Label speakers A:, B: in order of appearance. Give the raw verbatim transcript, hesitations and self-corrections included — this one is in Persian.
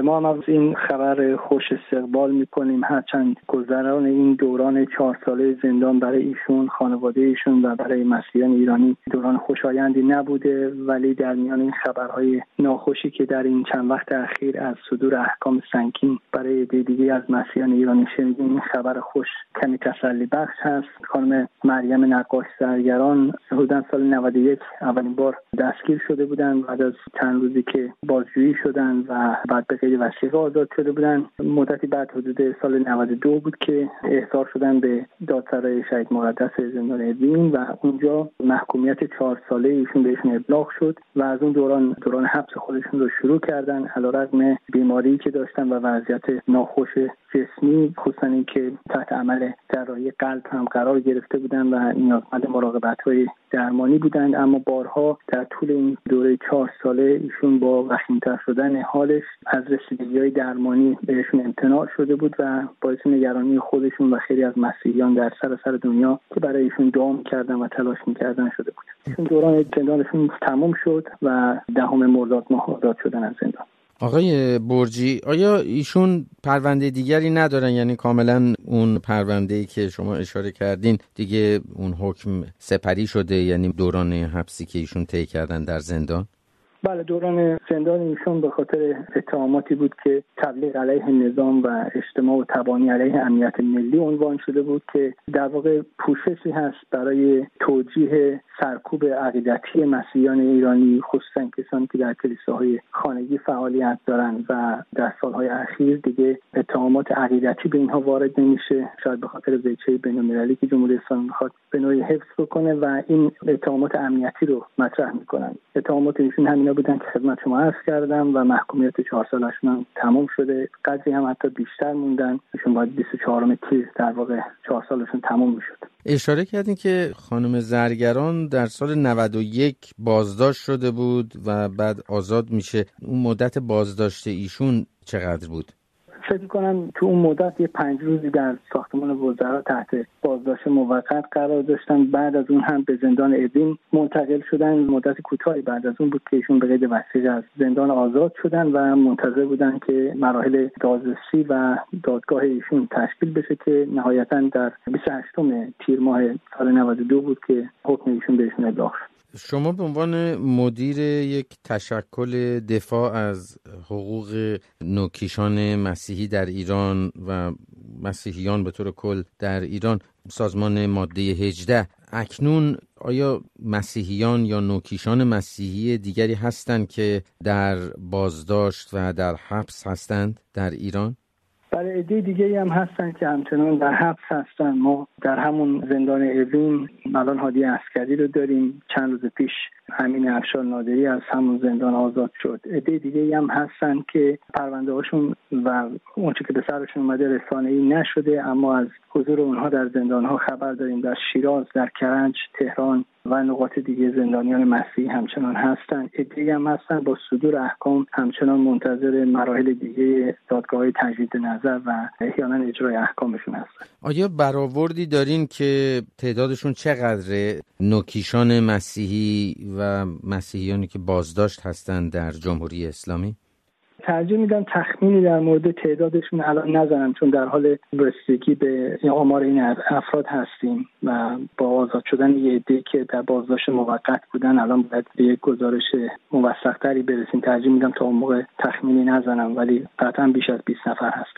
A: ما هم از این خبر خوش استقبال میکنیم، هرچند گذران این دوران چهار ساله زندان برای ایشون، خانواده ایشون و برای مسیحیان ایرانی دوران خوشایندی نبوده، ولی در میان این خبرهای ناخوشی که در این چند وقت اخیر از صدور احکام سنگین برای دیگه از مسیحیان ایرانی شنیدیم، این خبر خوش کمی تسلی بخش هست. خانم مریم نقاش زرگران حدود سال نود و یک اولین بار دستگیر شده بودند، بعد از چند روزی که بازجویی شدند و بعد به قید وثیقه آزاد شده بودند. مدتی بعد حدود سال نود و دو بود که احضار شدند به دادسرای شهید مقدس زندان اوین و اونجا محکومیت چهار ساله ایشون بهشون ابلاغ شد و از اون دوران دوران حبس خودشون رو شروع کردن، علیرغم بیماری که داشتن و وضعیت ناخوش جسمی، خصوصا اینکه تحت عمل جراحی قلب هم قرار گرفته بودن و نیازمند مراقبت‌های درمانی بودند. اما بارها در طول این دوره چهار ساله ایشون با وخیم‌تر شدن حالش از رسیدگی‌های درمانی بهشون امتناع شده بود و باعث نگرانی خودشون و خیلی از مسیحیان در سراسر دنیا که برای ایشون دعا می‌کردن و تلاش می‌کردن شده بود. ایشون دوران زندانشون تمام شد و دهم مرداد ماه آزاد شدن از زندان.
B: آقای برجی، آیا ایشون پرونده دیگری ندارن؟ یعنی کاملا اون پرونده‌ای که شما اشاره کردین دیگه اون حکم سپری شده، یعنی دوران حبسی که ایشون طی کردن در زندان؟
A: بله، دوران زندان ایشون به خاطر اتهاماتی بود که تبلیغ علیه نظام و اجتماع و تبانی علیه امنیت ملی عنوان شده بود که در واقع پوششی هست برای توجیه سرکوب عقیدتی مسیحیان ایرانی، خصوصا کسانی که در کلیساهای خانگی فعالیت دارند و در سالهای اخیر دیگه اتهامات عقیدتی به اینها وارد نمیشه، شاید به خاطر وجهه بین‌المللی که جمهوری اسلامی میخواد به نوعی حفظ بکنه و این اتهامات امنیتی رو مطرح میکنن. اتهامات ایشون همینا بودن که خدمت شما عرض کردم و محکومیت چهار سالشون هم تمام شده، قضیه هم حتی بیشتر موندن، ایشون باید بیست و چهارم تیر در واقع چهار سالشون تمام میشد.
B: اشاره کردین که خانم زرگران در سال نود و یک بازداشت شده بود و بعد آزاد میشه. اون مدت بازداشت ایشون چقدر بود؟
A: فکر کنم تو اون مدت یه پنج روزی در ساختمان وزرا تحت بازداشت موقت قرار داشتن. بعد از اون هم به زندان اوین منتقل شدن. مدت کوتاهی بعد از اون بود که ایشون به قید وثیقه از زندان آزاد شدن و منتظر بودن که مراحل دادرسی و دادگاه ایشون تشکیل بشه که نهایتاً در بیست و هشتم تیر ماه سال نود و دو بود که حکم ایشون بهشون ابلاغ شد.
B: شما به عنوان مدیر یک تشکل دفاع از حقوق نوکیشان مسیحی در ایران و مسیحیان به طور کل در ایران، سازمان ماده هجده، اکنون آیا مسیحیان یا نوکیشان مسیحی دیگری هستند که در بازداشت و در حبس هستند در ایران؟
A: برای عده دیگه هم هستن که همچنان در حبس هستن. ما در همون زندان اوین الان هادی عسکری رو داریم، چند روز پیش امین افشار نادری از همون زندان آزاد شد. عده دیگه هم هستن که پرونده هاشون و اونچه که به سرشون اومده رسانه‌ای نشده، اما از حضور اونها در زندان ها خبر داریم. در شیراز، در کرج، تهران و نقاط دیگه زندانیان مسیحی همچنان هستن. عده هم هستن با صدور احکام همچنان منتظر مراحل دیگه دادگاه تجدید نظر و احیانا اجرای احکامشون هستن.
B: آیا برآوردی دارین که تعدادشون چقدره، نوکیشان مسیحی و مسیحیانی که بازداشت هستند در جمهوری اسلامی؟
A: ترجیح میدم تخمینی در مورد تعدادشون الان نزنم، چون در حال رسیدگی به آمار این افراد هستیم و با آزاد شدن یه عده‌ای که در بازداشت موقت بودن الان باید به یک گزارش موثق‌تری برسیم. ترجیح میدم تا اون موقع تخمینی نزنم، ولی قطعا بیش از بیست نفر هست.